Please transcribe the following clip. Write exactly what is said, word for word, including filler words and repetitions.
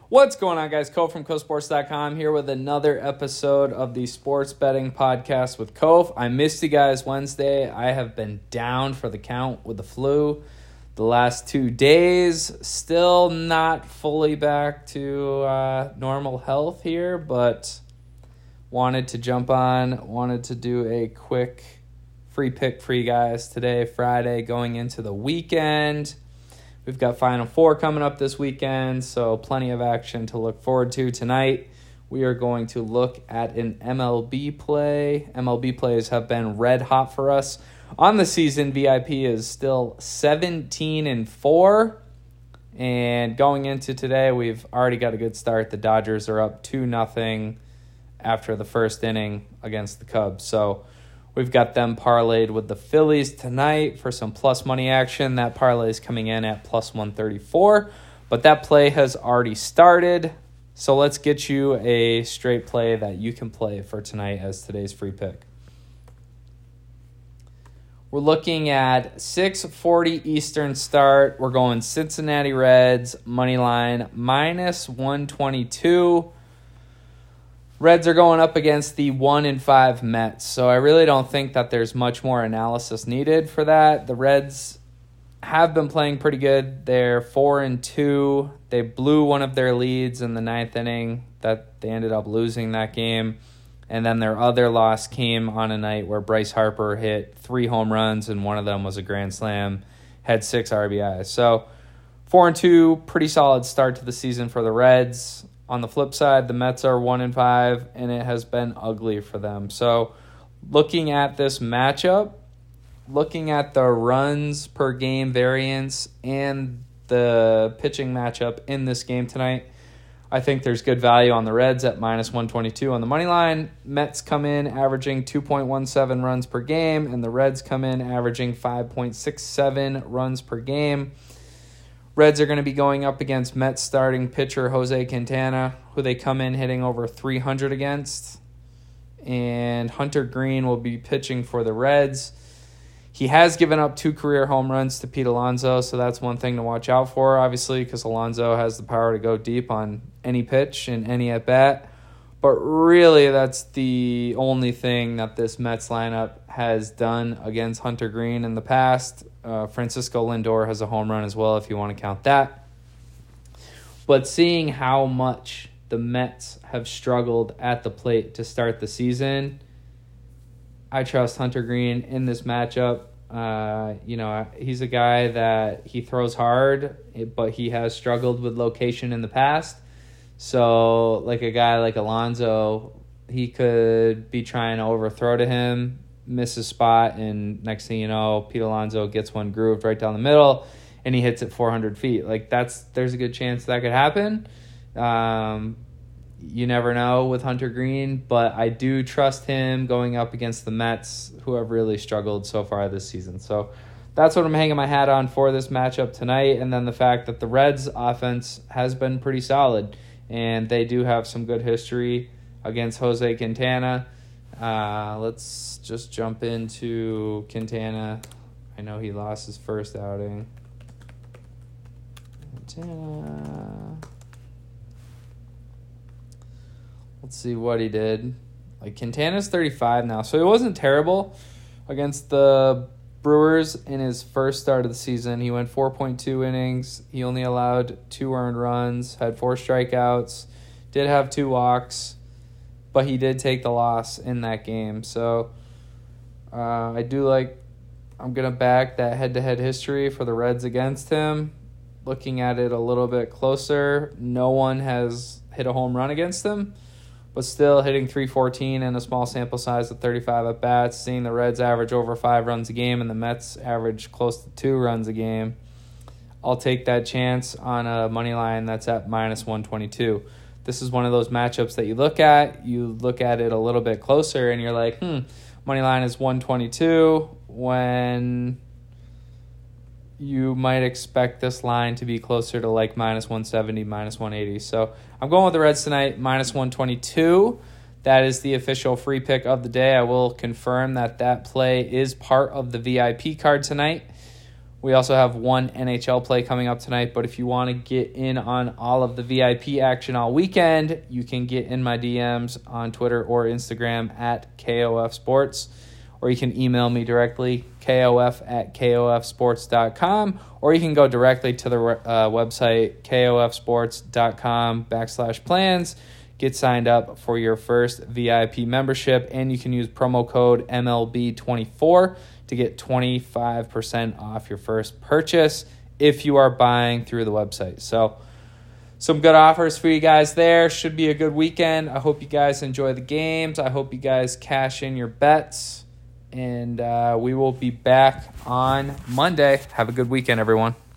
What's going on, guys? Kof from Kof Sports dot com here with another episode of the Sports Betting Podcast with Kof. I missed you guys Wednesday. I have been down for the count with the flu the last two days. Still not fully back to uh, normal health here, but wanted to jump on, wanted to do a quick free pick for you guys today, Friday, going into the weekend. We've got Final Four coming up this weekend, so plenty of action to look forward to. Tonight, we are going to look at an M L B play. M L B plays have been red hot for us. On the season, V I P is still seventeen and four. And going into today, we've already got a good start. The Dodgers are up two nothing after the first inning against the Cubs. So we've got them parlayed with the Phillies tonight for some plus money action. That parlay is coming in at plus one thirty-four, but that play has already started. So let's get you a straight play that you can play for tonight as today's free pick. We're looking at six forty Eastern start. We're going Cincinnati Reds, money line, minus one twenty-two. Reds are going up against the one and five Mets, so I really don't think that there's much more analysis needed for that. The Reds have been playing pretty good. They're four and two. They blew one of their leads in the ninth inning that they ended up losing that game. And then their other loss came on a night where Bryce Harper hit three home runs, and one of them was a grand slam, had six R B Is. So four and two, pretty solid start to the season for the Reds. On the flip side, the Mets are one and five, and it has been ugly for them. So looking at this matchup, looking at the runs per game variance and the pitching matchup in this game tonight, I think there's good value on the Reds at minus one twenty-two on the money line. Mets come in averaging two point one seven runs per game, and the Reds come in averaging five point six seven runs per game. Reds are going to be going up against Mets starting pitcher Jose Quintana, who they come in hitting over three hundred against. And Hunter Green will be pitching for the Reds. He has given up two career home runs to Pete Alonso, so that's one thing to watch out for, obviously, because Alonso has the power to go deep on any pitch and any at-bat. But really, that's the only thing that this Mets lineup has done against Hunter Green in the past. Uh, Francisco Lindor has a home run as well, if you want to count that. But seeing how much the Mets have struggled at the plate to start the season, I trust Hunter Green in this matchup. Uh, you know, he's a guy that he throws hard, but he has struggled with location in the past. So, like a guy like Alonso, he could be trying to overthrow to him, miss a spot, and next thing you know, Pete Alonso gets one grooved right down the middle, and he hits it four hundred feet. Like, that's there's a good chance that could happen. Um, you never know with Hunter Green, but I do trust him going up against the Mets, who have really struggled so far this season. So that's what I'm hanging my hat on for this matchup tonight, and then the fact that the Reds' offense has been pretty solid, and they do have some good history against Jose Quintana. Uh, let's just jump into Quintana. I know he lost his first outing. Quintana. Let's see what he did. Like, Quintana's thirty-five now, so he wasn't terrible against the Brewers in his first start of the season. He went four point two innings. He only allowed two earned runs, had four strikeouts, did have two walks, but he did take the loss in that game. So uh, I do like, I'm going to back that head-to-head history for the Reds against him. Looking at it a little bit closer, no one has hit a home run against him, but still hitting three fourteen in a small sample size of thirty-five at-bats, seeing the Reds average over five runs a game and the Mets average close to two runs a game. I'll take that chance on a money line that's at minus one twenty-two. This is one of those matchups that you look at, you look at it a little bit closer, and you're like, hmm, money line is one twenty-two, when you might expect this line to be closer to like minus one seventy, minus one eighty. So I'm going with the Reds tonight, minus one twenty-two. That is the official free pick of the day. I will confirm that that play is part of the V I P card tonight. We also have one N H L play coming up tonight, but if you want to get in on all of the V I P action all weekend, you can get in my D Ms on Twitter or Instagram at K O F Sports, or you can email me directly, kof at kofsports.com, or you can go directly to the uh, website, kofsports.com backslash plans, get signed up for your first V I P membership, and you can use promo code M L B twenty-four to get twenty-five percent off your first purchase if you are buying through the website. So some good offers for you guys there. Should be a good weekend. I hope you guys enjoy the games. I hope you guys cash in your bets. And uh, we will be back on Monday. Have a good weekend, everyone.